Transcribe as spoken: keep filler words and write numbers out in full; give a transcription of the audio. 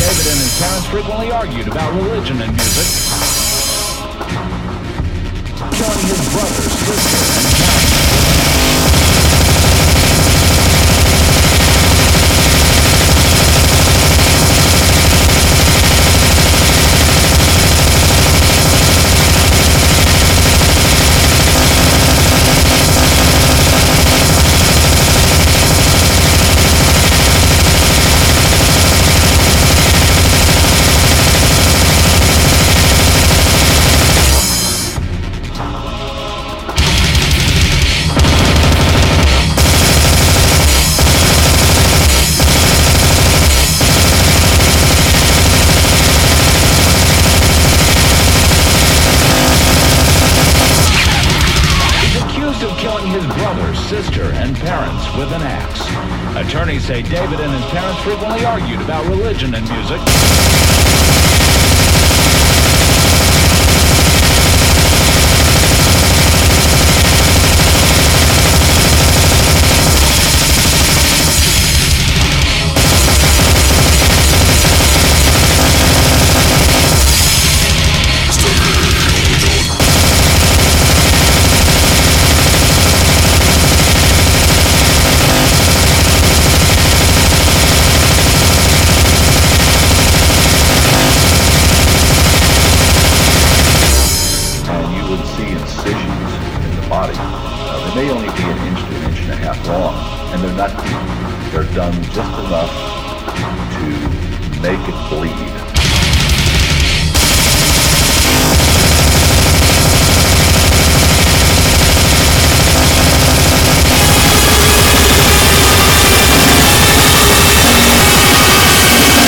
David and his parents frequently argued about religion and music, killing his brother, sister, and parents. His brother, sister, and parents with an axe. Attorneys say David and his parents frequently argued about religion and music. Uh, they may only be an inch to an inch and a half long, and they're not deep. They're done just enough to make it bleed.